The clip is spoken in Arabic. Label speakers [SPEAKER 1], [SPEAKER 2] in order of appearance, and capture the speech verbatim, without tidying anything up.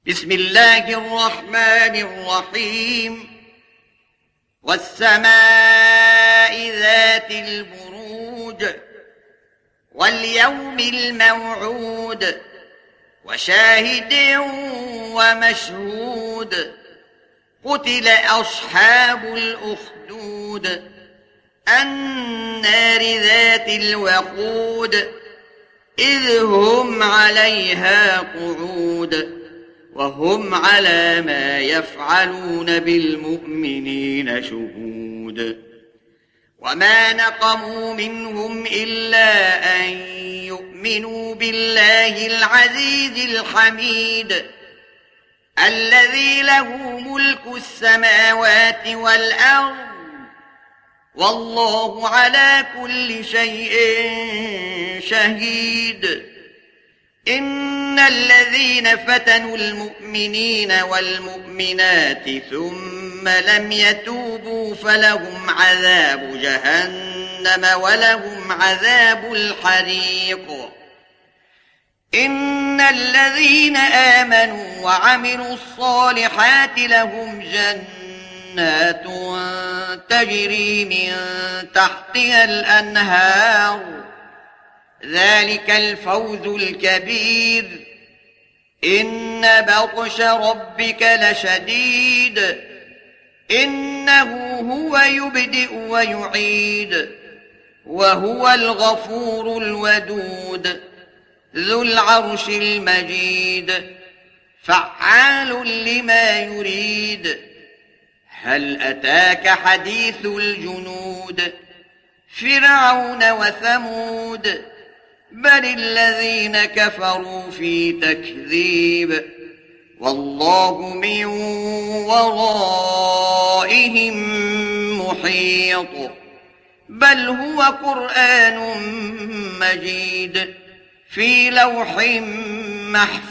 [SPEAKER 1] بسم الله الرحمن الرحيم والسماء ذات البروج واليوم الموعود وشاهد ومشهود قتل أصحاب الأخدود النار ذات الوقود إذ هم عليها قعود وهم على ما يفعلون بالمؤمنين شهود وما نقموا منهم إلا أن يؤمنوا بالله العزيز الحميد الذي له ملك السماوات والأرض والله على كل شيء شهيد إن الذين فتنوا المؤمنين والمؤمنات ثم لم يتوبوا فلهم عذاب جهنم ولهم عذاب الحريق إن الذين آمنوا وعملوا الصالحات لهم جنات تجري من تحتها الأنهار ذلك الفوز الكبير إن بطش ربك لشديد إنه هو يبدئ ويعيد وهو الغفور الودود ذو العرش المجيد فعال لما يريد هل أتاك حديث الجنود فرعون وثمود بل الذين كفروا في تكذيب والله من ورائهم محيط بل هو قرآن مجيد في لوح محفوظ